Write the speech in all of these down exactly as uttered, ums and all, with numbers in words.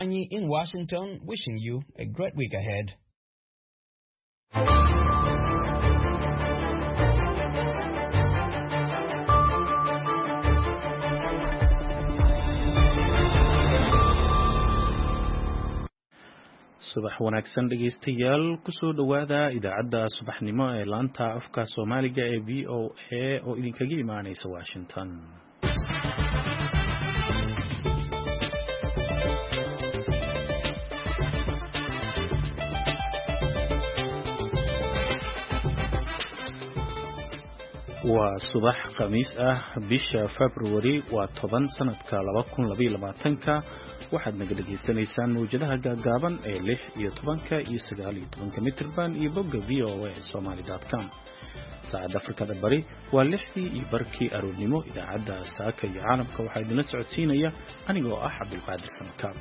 in Washington, wishing you a great week ahead. subax wanaagsan dhegeystayaal kusoo dhawaada idaacadda subaxnimo ee laanta afka Soomaaliga ee V O A oo idinkaga imaanaysa Washington. waa subax khamiis ah bisha February waa toban sanadka laba kun iyo labaatanka waxaad naga dhageysanaysaan mawjadaha gaagaaban ee lix iyo tobanka iyo sagaal iyo tobanka mitirban iyo bogga v o a somali dot com. saacadda Afrikada Bari waa lixdii iyo barkii aroornimo. idaacadda saaka iyo caalamka waxaa idinla socodsiinaya anigoo ah Cabdulqaadir Samakaab.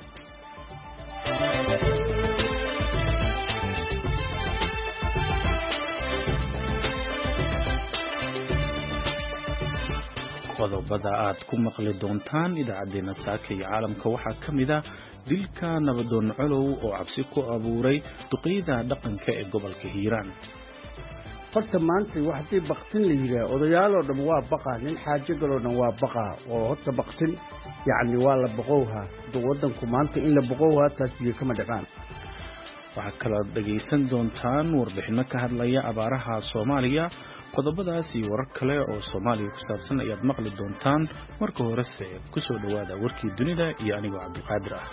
qodobada aad ku maqli doontaan idaacadeena saaka iyo caalamka waxaa ka mid ah dilka nabadoon colow oo cabsi ku abuuray duqeyda dhaqanka ee gobolka Hiiraan. horta maanta waxii baqtin la yiraahdo odayaaloo dhan waa baqa nin xaajo galoo dhan waa baqa oo horta baqtin yaani waa la baqowha wadanku maanta in la baqowha taasi kama dhaqaan. waxaa kala dhageysan doontaan warbixino ka hadlaya abaaraha Soomaaliya. qodobadaas iyo warar kale oo Soomaaliya ku saabsan ayaad maqli doontaan. marka horese ku soo dhawaada warkii dunida iyo anigoo Cabdulqaadir ah.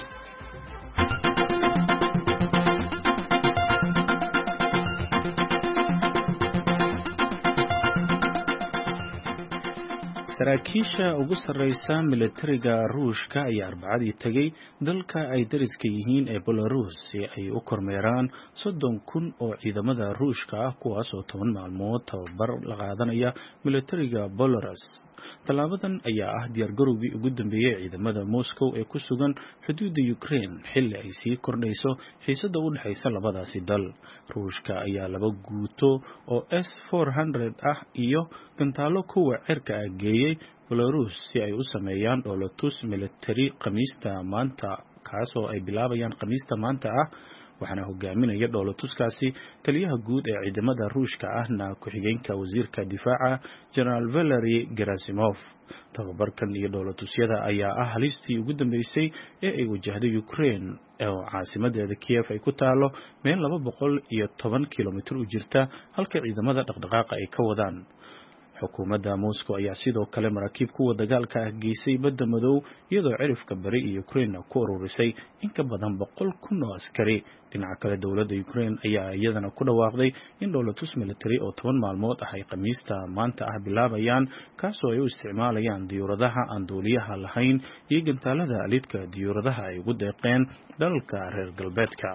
saraakiisha ugu sarreysa militariga Ruushka ayaa Arbacadii tagay dalka ay dariska yihiin ee Belarus si ay u kormeeraan soddon kun oo ciidamada Ruushka ah kuwaas oo toban maalmood tababar la qaadanaya militariga Belarus. Talaabadan ayaa ah diyaargarowgii ugu dambeeyay ciidamada Moscow ee ku sugan xuduudda Ukraine xilli ay sii kordhayso xiisadda u dhaxaysa labadaasi dal. Ruushka ayaa laba guuto oo S four hundred ah iyo gantaalo kuwa cirka ah geeyay Belarus si ay u sameeyaan dhoolatus military Khamiista maanta kaas oo ay bilaabayaan Khamiista maanta ah. waxaana hogaaminaya dhoolatuskaasi taliyaha guud ee ciidamada Ruushka ahna ku-xigeenka wasiirka difaaca General Valery Gerasimov. tababarkan iyo dhoolatusyada ayaa ah halistii ugu dambeysay ee ay wajahday Ukraine oo caasimadeeda Kiev ay ku taalo meel laba boqol iyo toban kiiloomitir u jirta halka ciidamada dhaqdhaqaaqa ay ka wadaan. xukuumadda Moscow ayaa sidoo kale maraakiib kuwa dagaalka ah geysay badda madow iyadoo cirifka bari iyo Ukraine ku ururisay in ka badan boqol kun oo askari. dhinaca kale dowladda Ukraine ayaa iyadana ku dhawaaqday in dhoolatus military oo toban maalmood ah ay Khamiista maanta ah bilaabayaan kaasoo ay u isticmaalayaan diyaaradaha aan duuliyaha lahayn iyo gantaalada lidka diyaaradaha ay ugu deeqeen dalalka reer galbeedka.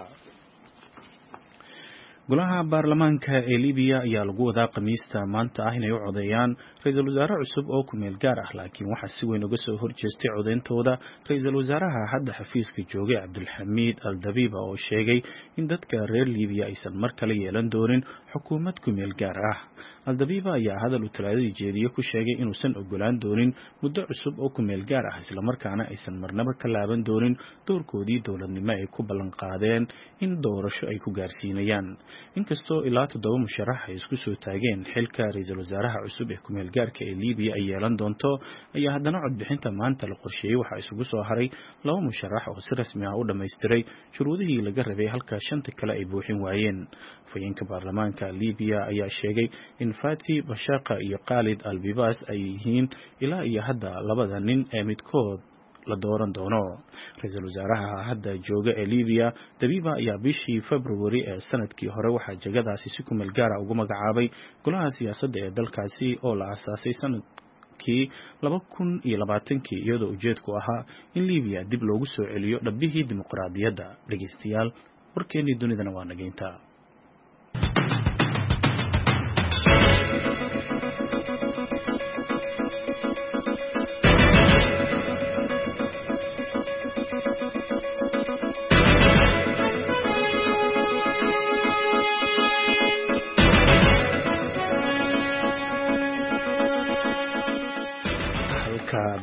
golaha baarlamaanka ee Liibiya ayaa lagu wadaa Khamiista maanta ah inay u codeeyaan ra'iisul wasaare cusub oo ku meel gaar ah laakiin waxaa si weyn uga soo horjeestay codeyntooda ra'iisul wasaaraha hadda xafiiska joogay Cabdulxamiid Al-Dabiba oo sheegay in dadka reer Liibiya aysan mar kale yeelan doonin xukuumad ku meel gaar ah. Al-Dabiba ayaa hadal u talaadadii jeediyay ku sheegay inuusan ogolaan doonin muddo cusub oo ku meel gaar ah isla markaana aysan marnaba ka laaban doonin doorkoodii dowladnimo ay ku ballan qaadeen in doorasho ay ku gaarsiinayaan. inkastoo ilaa toddoba musharax ay isku soo taageen xilka ra'iisul wasaaraha cusub ee ku meel gaarka ee Liibiya ay yeelan doonto ayaa haddana codbixinta maanta la qorsheeyay waxaa isugu soo haray laba musharax oo si rasmi ah u dhammaystiray shuruudihii laga rabay halka shanta kale ay buuxin waayeen. afhayeenka baarlamaanka Liibiya ayaa sheegay in Fati Bashaqa iyo Khalid Al-Bibas ay yihiin ilaa iyo hadda labada nin ee midkood la dooran doono. ra'iisul wasaaraha hadda jooga ee Liibiya Dabiba ayaa bishii February ee sanadkii hore waxaa jagadaasi si ku meel gaar ah ugu magacaabay golaha siyaasadda ee dalkaasi oo la aasaasay sanadkii laba kun iyo labaatankii iyadoo ujeedku ahaa in Liibiya dib loogu soo celiyo dhabbihii dimuqraadiyadda. dhageystayaal warkeennii dunidana waa nageynta.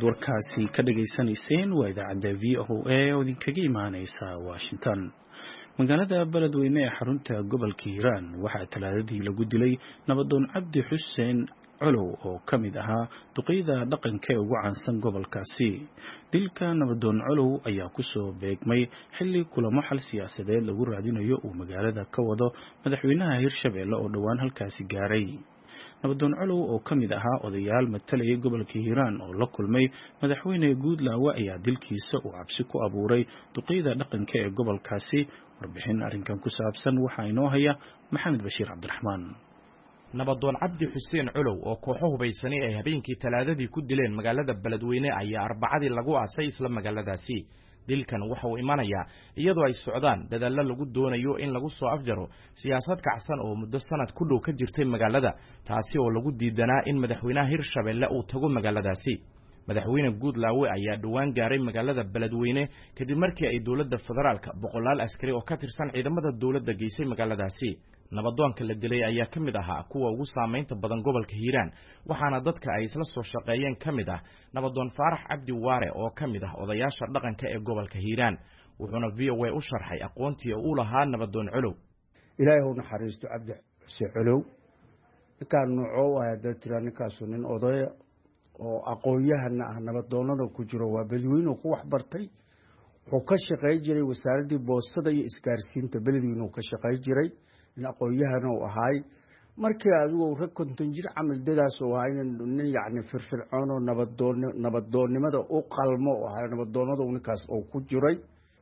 warkaasi ka dhageysanayseen waa idaacadda v o a oo idinkaga imaaneysa Washington. magaalada beledweyne ee xarunta gobolka Hiiraan waxaa talaadadii lagu dilay nabadoon Cabdi Xuseen Colow oo ka mid ahaa duqeyda dhaqanka ee ugu caansan gobolkaasi. dilka nabadoon Colow ayaa ku soo beegmay xilli kulamo xal siyaasadeed lagu raadinayo uu magaalada ka wado madaxweynaha Hirshabeelle oo dhawaan halkaasi gaaray. nabadoon Colow oo ka mid ahaa odayaal matalaya gobolka Hiiraan oo la kulmay madaxweyne Guudlaawe ayaa dilkiisa uu cabsi ku abuuray duqeyda dhaqanka ee gobolkaasi. warbixin arrinkan ku saabsan waxaa inoo haya Maxamed Bashiir Cabdiraxmaan. nabadoon Cabdi Xuseen Colow oo kooxo hubaysanay ay habeenkii talaadadii ku dileen magaalada beledweyne ayaa arbacadii lagu aasay isla magaaladaasi. dilkan waxa uu imanayaa iyadoo ay socdaan dadaallo lagu doonayo in lagu soo afjaro siyaasad kacsan oo muddo sanad ku dhow ka jirtay magaalada, taasi oo lagu diidanaa in madaxweynaha Hirshabeelle uu tago magaaladaasi. madaxweyne Guudlaawe ayaa dhawaan gaaray magaalada beledweyne kadib markii ay dowladda federaalka boqolaal askari oo ka tirsan ciidamada dowladda geysay magaaladaasi. nabadoonka la dilay ayaa ka mid ahaa kuwa ugu saameynta badan gobolka Hiiraan, waxaana dadka ay isla soo shaqeeyeen ka mid ah nabadoon Faarax Cabdi Waare oo ka mid ah odayaasha dhaqanka ee gobolka Hiiraan. wuxuuna V O A u sharxay aqoontii uu lahaa nabadoon Colow. ilaahay uu naxariisto Cabdi Xuseen Colow ninkaan nuuco ah dadka ninkaas nin odaya oo aqoon-yahan ah nabadoonada ku jiro waa beledweyne ku wax bartay. wuxuu ka shaqeey jiray wasaaradii boostada iyo isgaarsiinta beledweyne uu ka shaqeey jiray. in aqoon-yahan uu ahaay markii adigu rag konton jir camal dadaas oo ahay nin yacni firfircoon oo nabadoon nabadoonnimada u qalmo oo ahay nabadoonada ninkaas oo ku jiray.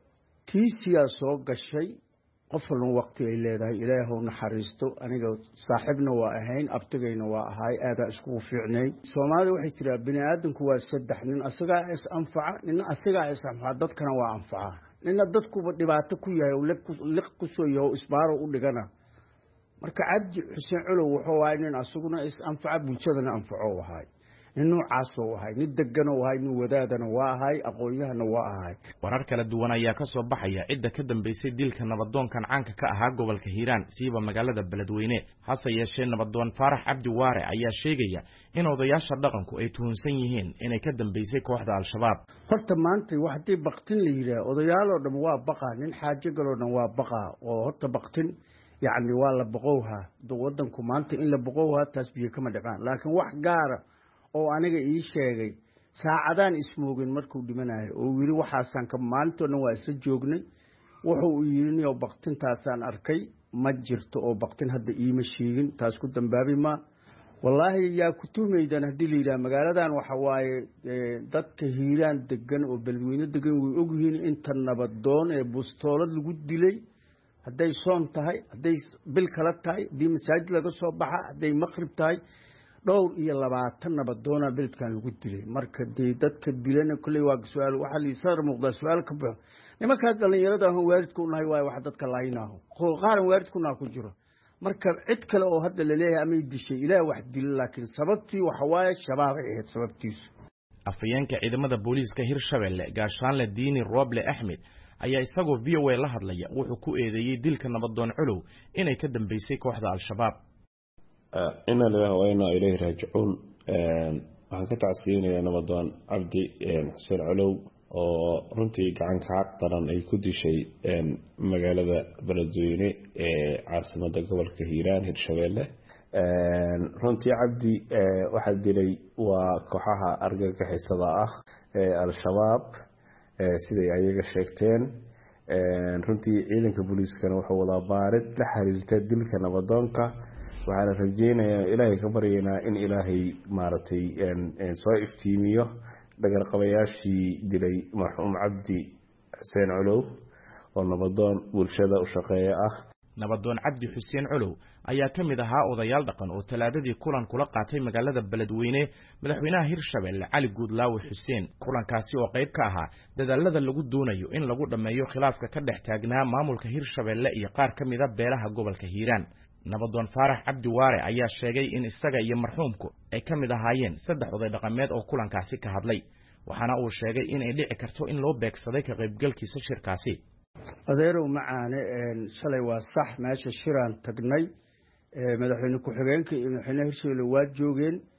tiisiyaa soo gashay qof walba waqti ay leedahay. ilaahay uu naxariisto. aniga saaxiibna waa ahayn, abtigayna waa ahay, aada isku fiicnay. Soomaalida waxay tiraa bini aadamku waa saddex nin, asagaa is anfaca, nin asagaa is anfaca, dadkana waa anfaca. nina dadkuba dhibaato ku yahay oo liq ku soo yahay oo isbaaro u dhigana. marka Cabdi Xuseen Colow wuxuu ahay nin asaguna is anfaca, bulshadana anfaco ahay. nin noocaas oo ahay, nin degan oo ahay, nin wadaadana waa ahay, aqoon-yahana waa ahay. warar kala duwan ayaa ka soo baxaya cidda ka dambeysay dilka nabadoonkan caanka ka ahaa gobolka Hiiraan siiba magaalada beledweyne. hase yeeshee nabadoon Faarax Cabdi Waare ayaa sheegaya in odayaasha dhaqanku ay tuhunsan yihiin inay ka dambeysay kooxda Al-Shabaab. horta maanta waxay baqtin la yiraahdo odayaal oo dhan waa baqa, nin xaajo galoo dhan waa baqa oo horta baqtin yacni waa la boqowha wadanku maanta in la boqowha taas biyo kama dhaqaan. laakiin wax gaara oo aniga ii sheegay saacadaan ismoogin markuu dhimanayo oo wili waxaasan ka maalintoona waa isla joognay. wuxuu yiri oo baqtintaasaan arkay ma jirto oo baqtin hadda iima sheegin, taas ku dambaabi ma. wallaahi yaa ku tuumaydan hadii la yiraahdo magaaladan waxa waaye dadka Hiiraan degan oo beledweyne degan way ogyihiin inta nabadoon ee bustoolad lagu dilay. hadday soon tahay, hadday bil kala tahay, hadii masaajid laga soo baxa, hadday maqrib tahay, dhowr iyo labaatan nabadoona beledkan lagu dilay. marka dee dadka dilana kulay waa su'aal waxa la isar muuqda su'aal ka baxo. nimanka dhalinyarada ah waalidku u nahay waa wax dadka laaynaho qaaran waalidkuna ku jiro. marka cid kale oo hadda la leeyahay ama dishay ilaa wax dil, laakiin sababtii waxa waaye shabaab ay ahayd sababtiisu. afayeenka ciidamada booliiska Hirshabeelle Gaashaanle Diini Roble Axmed ayaa isagoo V O A la hadlaya wuxuu ku eedeeyay dilka nabadoon Colow inay ka dambeysay kooxda Al-Shabaab. ina ilaahay wa ina ilayhi raaji'uun. waxaan ka tacsiyeenayaa nabadoon Cabdi Xuseen Colow oo runtii gacan ka daran ay ku dishay magaalada beledweyne ee caasimadda gobolka Hiiraan Hirshabeelle. runtii Cabdi waxa dilay waa kooxaha argagixisada ah ee Al-Shabaab siday ayaga sheegteen. runtii ciidanka booliiskana wuxuu wadaa baarid la xiriirta dilka nabadoonka. waxaan rajeynayaa ilaahay ka baryaynaa in ilaahay maartay soo iftiimiyo dagar qabayaashii dilay marxuum Cabdi Xuseen Colow oo nabadoon bulshada u shaqeeya ah. nabadoon Cabdi Xuseen Colow ayaa ka mid ahaa odayaal dhaqan oo talaadadii kulan kula qaatay magaalada beledweyne madaxweynaha Hirshabeelle Cali Guudlaawe Xuseen. kulankaasi oo qayb ka ahaa dadaalada lagu doonayo in lagu dhameeyo khilaafka ka dhex taagnaa maamulka Hirshabeelle iyo qaar ka mid ah beelaha gobolka Hiiraan. nabadoon Faarax Cabdi Waare ayaa sheegay in isaga iyo marxuumku ay ka mid ahaayeen saddex oday dhaqameed oo kulankaasi ka hadlay. waxaana uu sheegay in ay dhici karto in loo beegsaday ka qaybgalkiisa shirkaasi. adeerow macaane shalay waa sax meesha shiraan tagnay madaxweyne ku-xigeenka iyo madaxweynaha Hirshabeelle waa joogeen.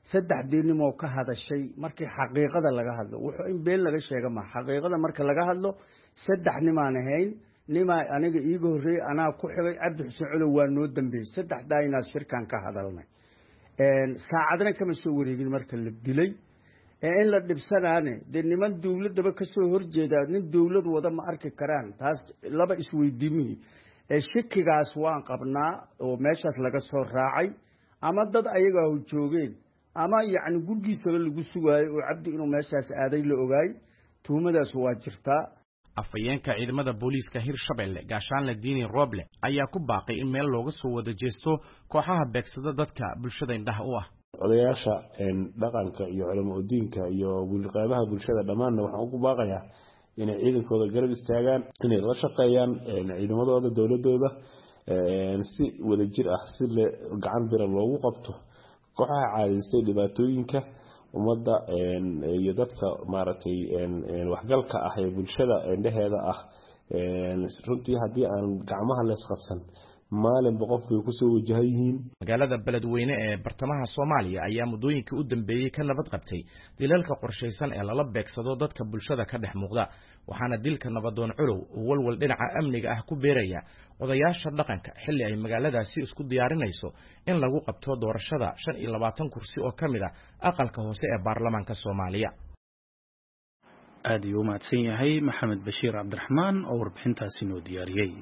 saddexdii nin oo ka hadashay markii xaqiiqada laga hadlo wuxuu in been laga sheega ma xaqiiqada marka laga hadlo saddex nimaan ahayn nima aniga iiga horreeyay anaa ku xigay cabdi xuseen culow waa noo dambeeyey saddexdaa inaad shirkan ka hadalnay saacadna kama soo wareegin marka la dilay ee in la dhibsanaane dee niman dowladaba ka soo horjeedaa nin dowlad wada ma arki karaan taas laba isweydiimihii ee shakigaas waan qabnaa oo meeshaas laga soo raacay ama dad ayagaa u joogeen ama yacni gurgiisaba lagu sugaayo oo cabdi inuu meeshaas aaday la ogaay tuhumadaas waa jirtaa afayeenka ciidamada booliiska Hirshabelle Gaashaanle Diini Roble ayaa ku baaqay in meel looga soo wada jeesto kooxaha beegsada dadka bulshada indhaha u ah odayaasha dhaqanka iyo culamo diinka iyo bulqaabaha bulshada dhamaanna waxaan ugu baaqayaa inay ciidankooda garab istaagaan inay la shaqeeyaan ciidamadooda dawladooda si wada jir ah si gacan bira loogu qabto kooxaha caadistay dhibaatooyinka ummadda iyo dadka maaragtay waxgalka ah ee bulshada indhaheeda ah runtii haddii aan gacmaha lees qabsan maalinba qof bay kusoo wajahan yihiin magaalada beledweyne ee bartamaha Soomaaliya ayaa muddooyinkii u dambeeyay ka nabad qabtay dilalka qorshaysan ee lala beegsado dadka bulshada ka dhex muuqda waxaana dilka nabadoon culow uu walwal dhinaca amniga ah ku beeraya odayaasha dhaqanka xilli ay magaaladaasi isku diyaarinayso in lagu qabto doorashada shan iyo labaatan kursi oo ka mid ah aqalka hoose ee baarlamaanka Soomaaliya aad iyo mahadsan yahay Maxamed Bashiir Cabdiraxmaan oo warbixintaasi noo diyaariyay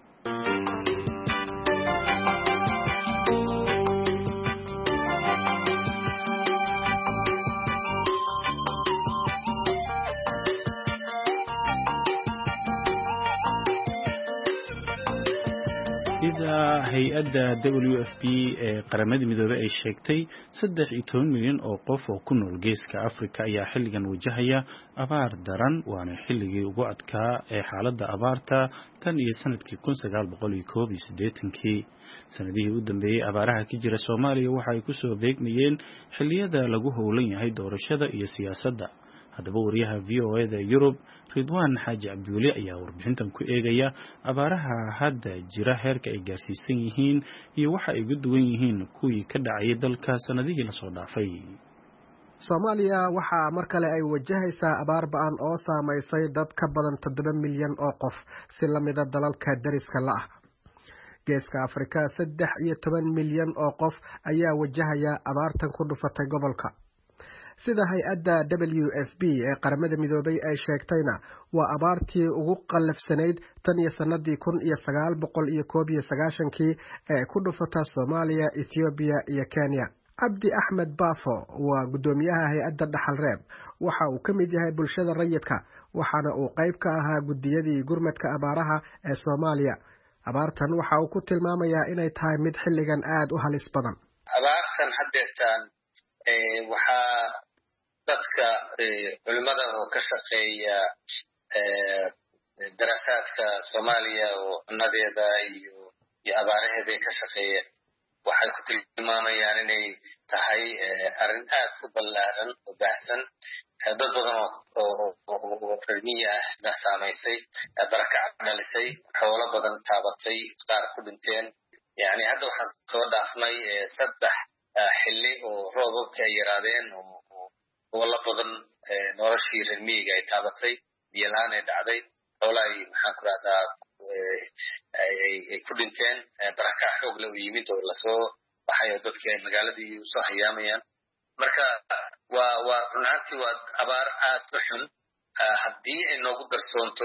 sida hay-adda W F P ee qaramada midoobay ay sheegtay saddex iyo toban milyan oo qof oo ku nool geeska Afrika ayaa xilligan wajahaya abaar daran waana xilligii ugu adkaa ee xaaladda abaarta tan iyo sanadkii kun sagaal boqol iyo koob iyo siddeetankii sanadihii u dambeeyay abaaraha ka jira Soomaaliya waxa ay ku soo beegmayeen xilliyada lagu howlan yahay doorashada iyo siyaasadda haddaba wariyaha V O A da Europe Ridwaan Xaaji Cabduuli ayaa warbixintan ku eegaya abaaraha hadda jira heerka ay gaarsiisan yihiin iyo waxa ay uga duwan yihiin kuwii ka dhacay dalka sanadihii la soo dhaafay Soomaaliya waxa mar kale ay wajahaysaa abaar ba'an oo saameysay dad ka badan toddoba milyan oo qof si la mid ah dalalka dariska la ah geeska Afrika saddex iyo toban milyan oo qof ayaa wajahaya abaartan ku dhufatay gobolka sida hay-adda W F P ee qaramada midoobay ay sheegtayna waa abaartii ugu qallafsanayd tan iyo sanadii kun iyo sagaal boqol iyo koob iyo sagaashankii ee ku dhufata Soomaaliya, Ethiopia iyo Kenya. Abdi Ahmed Bafo waa gudoomiyaha hay-adda Dhaxal Reeb waxa uu ka mid yahay bulshada rayidka waxaana uu qayb ka ahaa gudiyadii gurmadka abaaraha ee Soomaaliya. Abaartan waxa uu ku tilmaamayaa inay tahay mid xilligan aad u halis badan. Abaartan haddeetan ee waxa dadka culimada oo ka shaqeeya daraasaadka Soomaaliya oo nadeeda iyo iyo abaaraheeda ka shaqeeya waxay ku tilmaamayaan inay tahay arrin aad u ballaaran oo baahsan dad badan oo reermiya ah saameysay barakac dhalisay xoolo badan taabatay qaar ku dhinteen yani hadda waxaan soo dhaafnay saddex xilli oo roobabka ay yaraadeen oo la badan noloshii reer miyiga ay taabatay biyo la'aan ay dhacday xoolaha maxaan ku rahdaa ay ku dhinteen barakac xoog leh u yimid oo lasoo baxay oo dadkii ay magaaladii usoo hayaamayaan marka waa waa run ahaantii waa abaar aad u xun haddii ay noogu darsoonto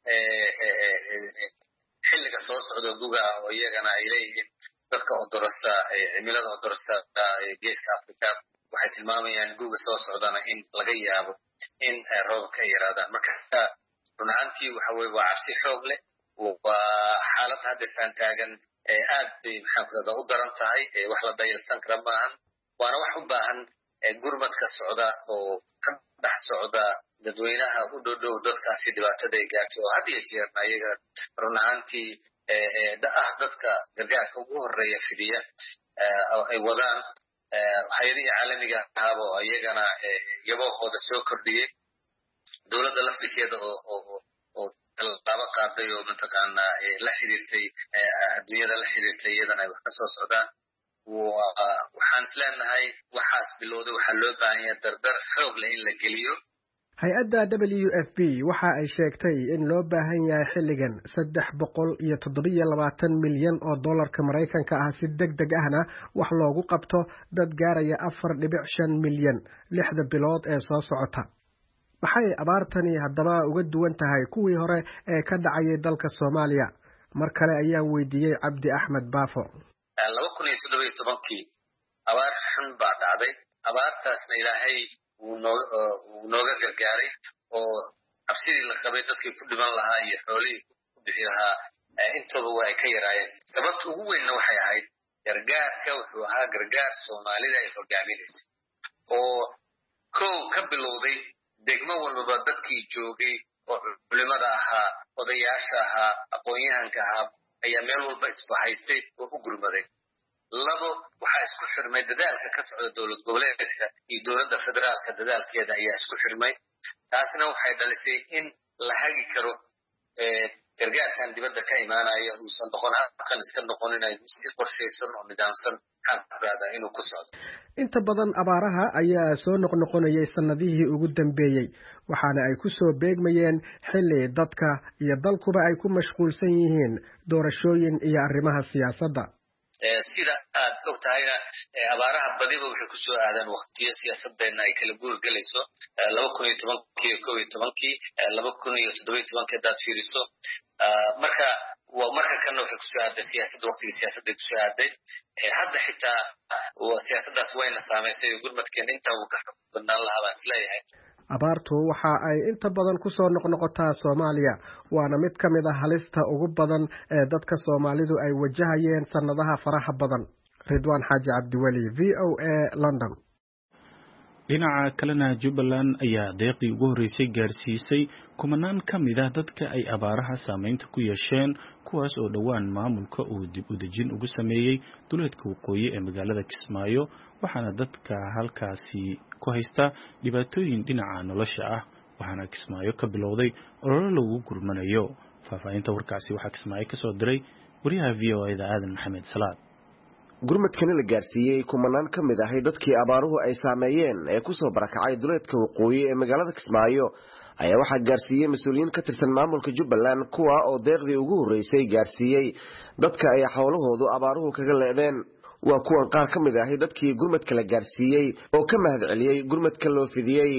xilliga soo socda guga oo iyagana ay leeyihiin dadka odorasa cimilada odorasa geeska Afrika waxay tilmaamayaan guga soo socdana in laga yaabo in roobka ay yaraadaan marka run ahaantii waxa weeye waa cabsi xoog leh waa xaalad hadda saan taagan aad bay maxaan ku rahdaa u daran tahay wax la dayalsan kara maahan waana wax u baahan gurmadka socda oo ka dhex socda dadweynaha u dhow dadkaasi dhibaatada ay gaartay oo had iyo jeerna iyaga run ahaantii ah dadka gargaarka ugu horeeya fidiya ay wadaan hay-adihii caalamiga ahaaba oo iyagana yaboohooda soo kordhiyey dowladda laftirkeeda oo tallaabo qaaday oo mataqaanaa la xiriirtay adduunyada la xiriirtay iyadana ay wax ka soo socdaan waxaan isleenahay waxaas bilowday waxaa loo baahan yahay dardar xoog leh in la geliyo. hay-adda W F P waxa ay sheegtay in loo baahan yahay xilligan saddex boqol iyo toddobiyo labaatan milyan oo dollarka Maraykanka ah si degdeg ahna wax loogu qabto dad gaaraya afar dhibic shan milyan lixda bilood ee soo socota. maxay abaartani haddaba uga duwan tahay kuwii hore ee ka dhacayay dalka Soomaaliya? mar kale ayaan weydiiyey Cabdi Axmed Baafo. laba kun iyo toddoba iyo tobankii abaar xun baa dhacday. abaartaasna ilaahay wuu nooga gargaaray oo cabsidii la qabay dadkii ku dhiman lahaa iyo xoolihii ku bixi lahaa intaba waa ay ka yaraayeen. sababta ugu weynna waxay ahayd gargaarka wuxuu ahaa gargaar Soomaalida ay hogaaminaysay oo kow ka bilowday degmo walbaba dadkii joogay oo culimada ahaa, odayaasha ahaa, aqoon-yahanka ahaa ayaa meel walba isbahaystay oo u gurmaday. labo waxaa isku xirmay dadaalka ka socda dowlad goboleedka iyo dowladda federaalka dadaalkeeda ayaa isku xirmay. taasna waxay dhalisay in la hagi karo gargaarkan dibadda ka imaanaya uusan noqon halkan iska noqon inay si qorshaysan oo nidaamsan xaaqraada inuu ku socdo. inta badan abaaraha ayaa soo noqnoqonayay sanadihii ugu dambeeyey waxaana ay ku soo beegmayeen xilli dadka iyo dalkuba ay ku mashquulsan yihiin doorashooyin iyo arrimaha siyaasadda. sida aad og tahayna abaaraha badiba waxay ku soo aadaan waqtiyo siyaasadeenna ay kala guur galayso. laba kun iyo tobankii kow iyo tobankii laba kun iyo toddoba iyo tobankii haddaad fiiriso marka waa marka kanna waxay kusoo aaday siyaasadda waqtigii siyaasadday kusoo aaday. hadda xitaa siyaasaddaas wayna saamaysay oo gurmadkeena intaa uu ka xog badnaan lahaa baan isleeyahay. abaartu waxa ay inta badan ku soo noqnoqotaa Soomaaliya waana mid ka mid ah halista ugu badan ee dadka Soomaalidu ay wajahayeen sanadaha faraha badan. Ridwaan Xaaji Cabdiweli, V O A, London. dhinaca kalena Jubbaland ayaa deeqii ugu horeysay gaarsiisay kumanaan ka mid ah dadka ay abaaraha saameynta ku yeesheen kuwaas oo dhowaan maamulka uu dib u dejin ugu sameeyey duleedka waqooyi ee magaalada Kismaayo waxaana dadka halkaasi ku haysta dhibaatooyin dhinaca nolosha ah waxaana Kismaayo ka bilowday olole lagu gurmanayo. faahfaahinta warkaasi waxaa Kismaayo ka soo diray wariyaha V O A da Aadan Maxamed Salaad. gurmadkana la gaarsiiyey kumanaan ka mid ahay dadkii abaaruhu ay saameeyeen ee ku soo barakacay duleedka waqooyi ee magaalada Kismaayo ayaa waxaa gaarsiiyey mas-uuliyiin ka tirsan maamulka Jubbaland kuwa oo deeqdii ugu horeysay gaarsiiyey dadka ay xawlahoodu abaaruhu kaga leedeen. waa kuwan qaar ka mid ahay dadkii gurmadka la gaarsiiyey oo ka mahad celiyey gurmadka loo fidiyey.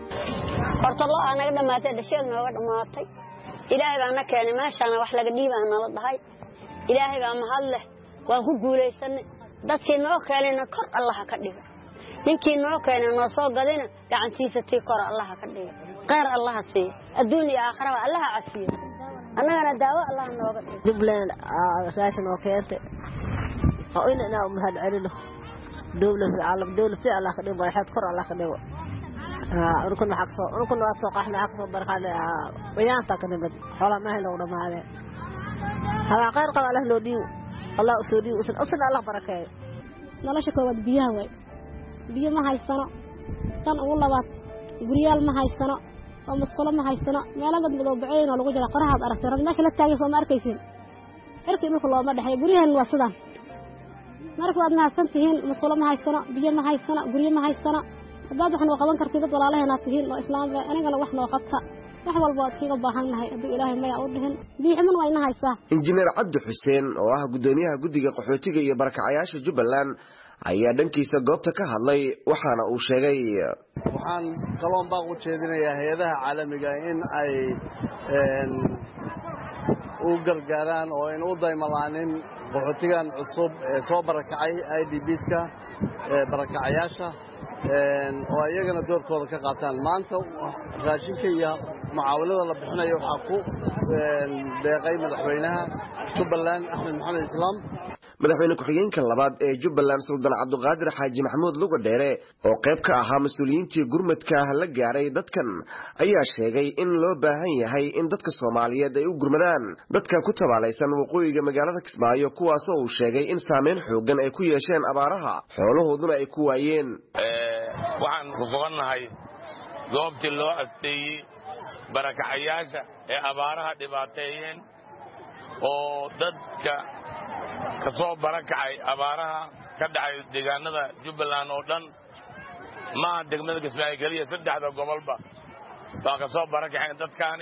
horta loo anaga dhamaatay dhasheed nooga dhamaatay ilaahay baa na keenay meeshaana wax laga dhiibaa nala dhahay ilaahay baa mahad leh waan ku guulaysanay dadkii noo keenayna kor allaha ka dhigo ninkii noo keenay noo soo gadina gacantiisa tii kor allaha ka dhigo qeyr allaha siiyo adduun iyo aakhiraba allaha cafiyo annagana daawo allaha nooga dhigo. Jubbaland raashin oo keentay oo inana mahad celino dawladda caalam dawladda allah ka dhigo waxaad kor allah ka dhigo. aa urkun waxa soo urkun waa soo qaxna waxa soo barqaale wayaanta ka nimid xoolaha ma helo dhamaade hala qeyr qaba allah loo dhiibo الله أسودي وسن أصلا الله بركة. نلاش كواد بيها وي بيا ما هاي السنة كان والله بات بريال ما هاي السنة ومسقولة ما هاي السنة ما لقد مضوبعين ولا وجد قرها أركت رد ماشي لا تاجي صوم أركيسين أركي من الله ما دحي بريها الواسطة نرك وادنا سنتين مسقولة ما هاي السنة بيا ما هاي السنة بريا ما هاي السنة بعد إحنا وقبل كرتيبة ولا عليها ناتين وإسلام أنا قال وإحنا وقتها injineer Cabdi Xuseen oo ah gudoomiyaha guddiga qaxootiga iyo barakacayaasha Jubbaland ayaa dhankiisa goobta ka hadlay waxaana uu sheegay waxaan kaloon baa u jeedinayaa hay'adaha caalamiga in ay u gargaaraan oo in u daymalaanin qaxootigan cusub ee soo barakacay I D P-ska barakacayaasha oo ayagana doorkooda ka qaataan. maanta raashinka iyo mucaawilada la bixinayo waxaa ku deeqay madaxweynaha Jubbaland Axmed Maxamed Islaam. madaxweyne ku-xigeenka labaad ee Jubbaland Sultan Cabdiqaadir Xaaji Maxamuud Luga Dheere oo qayb ka ahaa mas'uuliyiintii gurmadka la gaaray dadkan ayaa sheegay in loo baahan yahay in dadka Soomaaliyeed ay u gurmadaan dadka ku tabaalaysan waqooyiga magaalada Kismaayo kuwaas oo uu sheegay in saameyn xooggan ay ku yeesheen abaaraha xoolahooduna ay ku waayeen. waxaan ku suganahay goobtii loo asteeyay barakacayaasha ee abaaraha dhibaateeyeen oo dadka ka soo barakacay abaaraha ka dhacay deegaanada Jubbaland oo dhan ma degmada Kismaayo kaliya saddexda gobolba baa ka soo barakacay dadkaani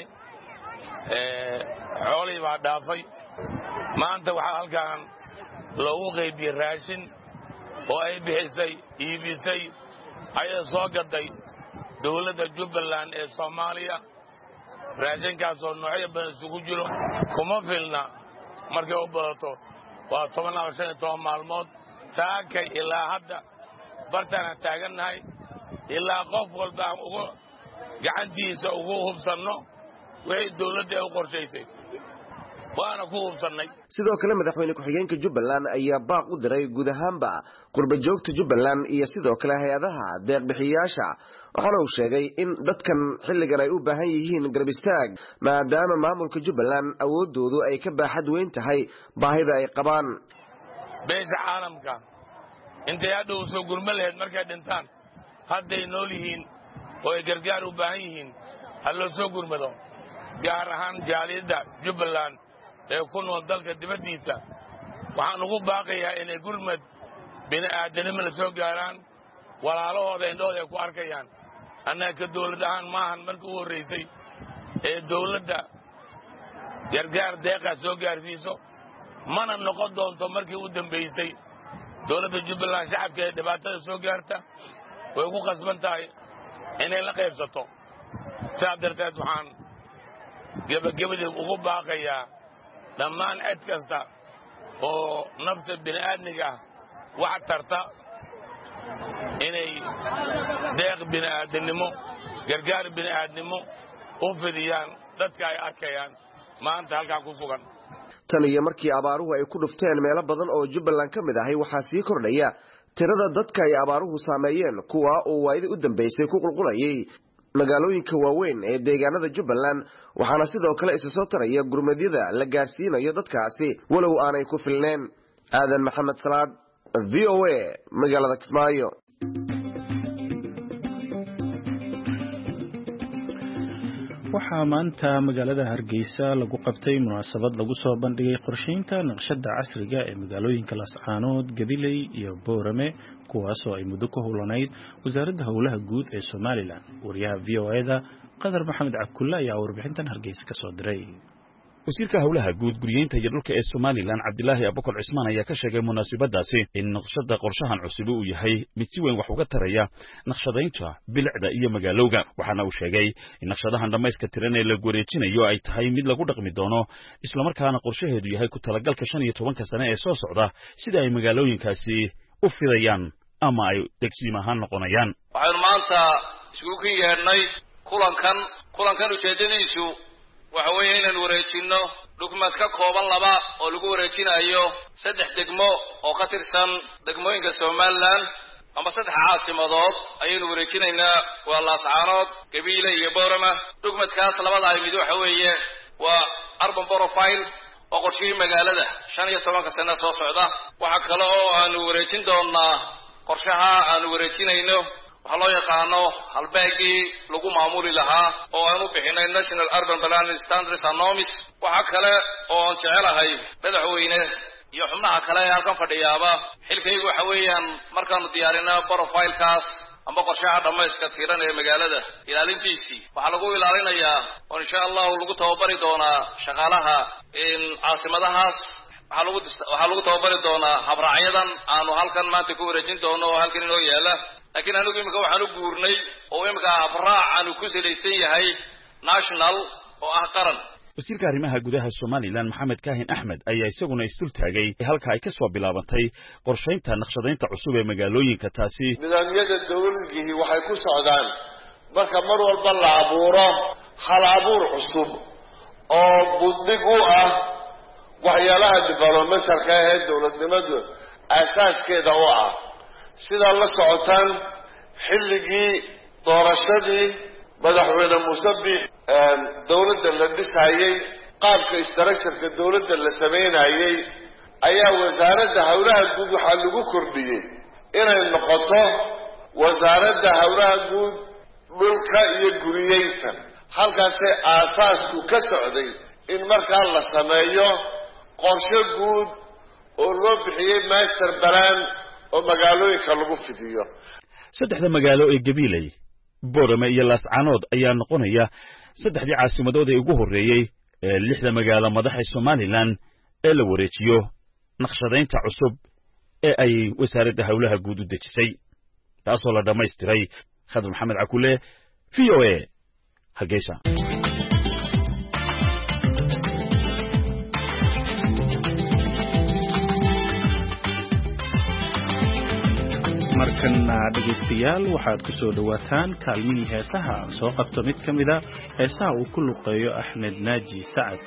ee xoolii baa dhaafay maanta waxa halkaan loogu qaybiyay raashin oo ay bixisay iibisay ayay soo gaday dawladda Jubbaland ee Soomaaliya raashinkaas oo noocyo badan isugu jiro kuma filna markay u badato waa toban iyo shan iyo toban maalmood saakay ilaa hadda bartana taagannahay ilaa qof walba ugu gacantiisa ugu hubsanno wixii dawladda u qorshaysay waana ku hubsannay sidoo kale madaxweyne ku-xigeenka Jubbaland ayaa baaq u diray guud ahaanba qurba joogta Jubbaland iyo sidoo kale hay'adaha deeq bixiyaasha waxaana uu sheegay in dadkan xilligan ay u baahan yihiin garab istaag maadaama maamulka Jubbaland awoodoodu ay ka baaxad weyn tahay baahida ay qabaan beesha caalamka intay hadda u soo gurma lahayd markay dhintaan hadday nool yihiin oo ay gargaar u baahan yihiin ha loo soo gurmado gaar ahaan jaaliyadda Jubbaland ee ku nool dalka dibaddiisa waxaan ugu baaqayaa inay gurmad bini'aadanimo la soo gaaraan walaalahooda indhahooda ay ku arkayaan annaga dawlad ahaan maahan markii u horraysay ee dawladda gargaar deeqa soo gaarsiiso mana noqon doonto markii u dambaysay dawladda Jubbaland shacabka ee dhibaatada soo gaarta way ku qasban tahay inay la qaybsato sidaa darteed waxaan gabagabadii ugu baaqayaa dhammaan cid kasta oo nafta bini'aadmiga wax tarta inay deeq bini'aadanimo gargaar bini'aadnimo u fidiyaan dadka ay arkayaan maanta halkaan ku sugan tan iyo markii abaaruhu ay ku dhufteen meelo badan oo Jubbaland ka mid ahay waxaa sii kordhaya tirada dadka ay abaaruhu saameeyeen kuwa oo waayida u dambeysay ku qulqulayay magaalooyinka waaweyn ee deegaanada Jubbaland waxaana sidoo kale isa soo taraya gurmadyada la gaarsiinayo dadkaasi walow aanay ku filneen aadan maxamed salaad V O A magaalada Kismaayo waxaa maanta magaalada Hargeysa lagu qabtay munaasabad lagu soo bandhigay qorsheynta naqshada casriga ee magaalooyinka Laascaanood, Gabiley iyo Boorame kuwaas oo ay muddo ku howlanayd wasaaradda howlaha guud ee Somaliland. Wariyaha V O A-da Qadar Maxamed Cabdulle ayaa warbixintan Hargeysa ka soo diray. wasiirka howlaha guud guriyeynta iyo dhulka ee Somaliland Cabdilaahi Abubakar Cismaan ayaa ka sheegay munaasabadaasi in naqshada qorshahan cusub uu yahay mid si weyn wax uga taraya naqshadaynta bilicda iyo magaalowga waxaana uu sheegay in naqshadahan dhamayska tiran ee la wareejinayo ay tahay mid lagu dhaqmi doono isla markaana qorshaheedu yahay ku talagalka shan iyo tobanka sano ee soo socda sida ay magaalooyinkaasi u fidayaan ama ay degsiim ahaan noqonayaan. waxaan maanta isugu yeernay kulankan kulankan ujeedadiisu waxa weeye inaan wareejino dukumeent ka kooban laba oo lagu wareejinayo saddex degmo oo ka tirsan degmooyinka Somaliland ama saddex caasimadood ayaynu wareejinaynaa waa Laascaanood, Gabiley iyo Boorama. dukumeentkaas labada ay mid waxa weeye waa urban profile oo qorshihii magaalada shan iyo tobanka sano soo socda. waxa kale oo aanu wareejin doonaa qorshaha aanu wareejinayno waxa loo yaqaano halbeegii lagu maamuli lahaa oo aanu bixinay National Urban Planning Standards and Norms. waxa kale oo aan jecelahay madaxweyne iyo xubnaha kale ee halkan fadhiyaaba xilkaygu waxa weeyaan markaanu diyaarinaa profilekaas ama qorshaha dhamayska tiran ee magaalada ilaalintiisii waxaa lagu ilaalinayaa oo insha Allah lagu tababari doonaa shaqaalaha in caasimadahaas waxaa lagu waxaa lagu tababari doonaa habraacyadan aanu halkan maanta ku wareejin doono oo halkan inoo yaala. laakiin anigu imika waxaan u guurnay oo imika habraac aanu ku salaysan yahay national oo ah qaran. wasiirka arrimaha gudaha Somaliland Maxamed Kaahin Axmed ayaa isaguna istul taagay halka ay ka soo bilaabantay qorsheynta naqshadaynta cusub ee magaalooyinka taasi. nidaamyada dawladii waxay ku socdaan marka mar walba la abuuro hal abuur cusub oo buddig u ah waxyaalaha developmentalka ee dawladnimadu asaaskeeda u ah. sida la socotaan xilligii doorashadii madaxweyne Muuse Biixi dawladda la dhisayay qaabka structure-ka dawladda la sameynayay ayaa wasaaradda howlaha guud waxaa lagu kordhiyey inay noqoto wasaaradda howlaha guud dhulka iyo guriyeynta. halkaasee aasaasku ka socday in markaa la sameeyo qorshe guud oo loo bixiyey master plan oo magaalooyinka lagu fidiyo saddexda magaalo ee Gabiley Boorame iyo Laascaanood ayaa noqonaya saddexdii caasimadood ee ugu horeeyay ee lixda magaalo madaxa Somaliland ee la wareejiyo naqshadaynta cusub ee ay wasaaradda hawlaha guud u dejisay taasoo la dhameystiray Khadar Maxamed Cakule V O A Hargeysa markana dhageystayaal waxaad ku soo dhawaataan kaalmihii heesaha soo qabto mid ka mid ah heesaha uu ku luqeeyo Axmed Naaji Sacad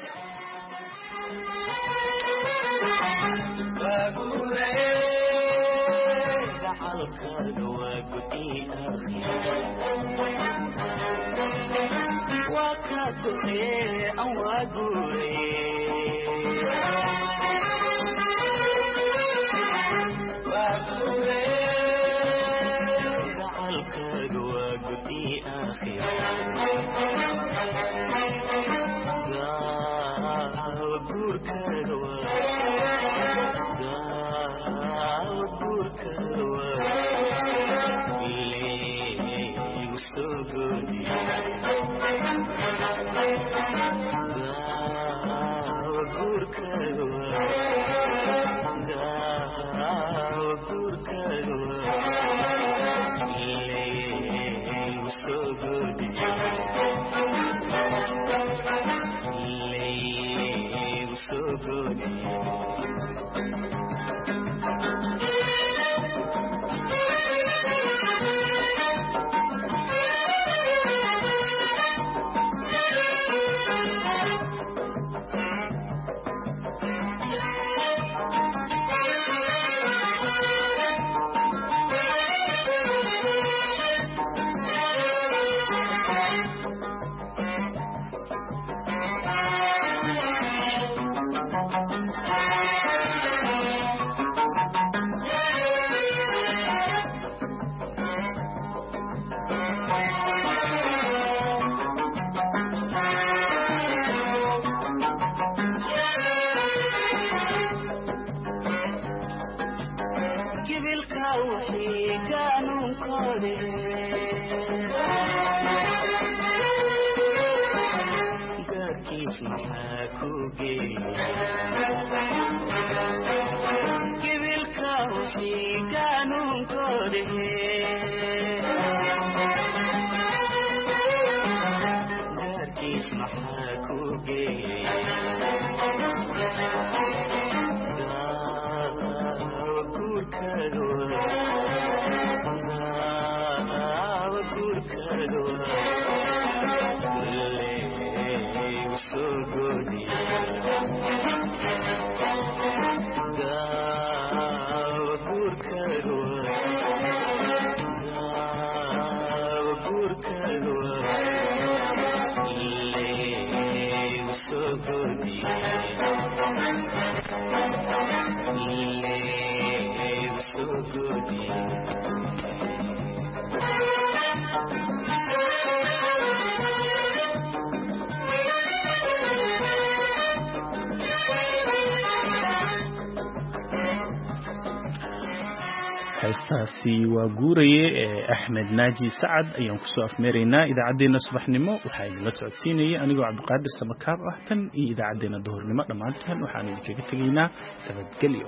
heestaasi waa guuraye ee Axmed Naaji Sacad ayaan ku soo afmeeraynaa idaacadeena subaxnimo waxa ay la socodsiinayay anigoo Cabdiqaadir Samakaab ah tan iyo idaacadeena duhurnimo dhamaanteen waxaan idinkaga tegaynaa nabadgelyo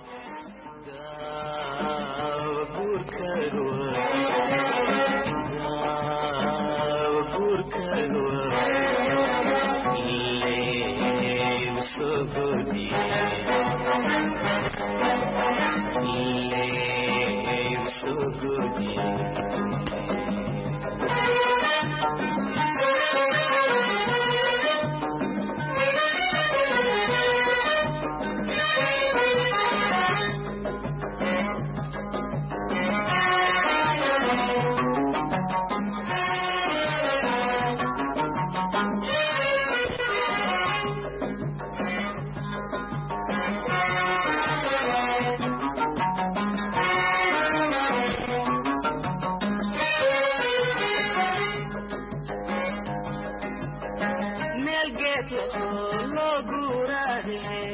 Mel get lo lo gurade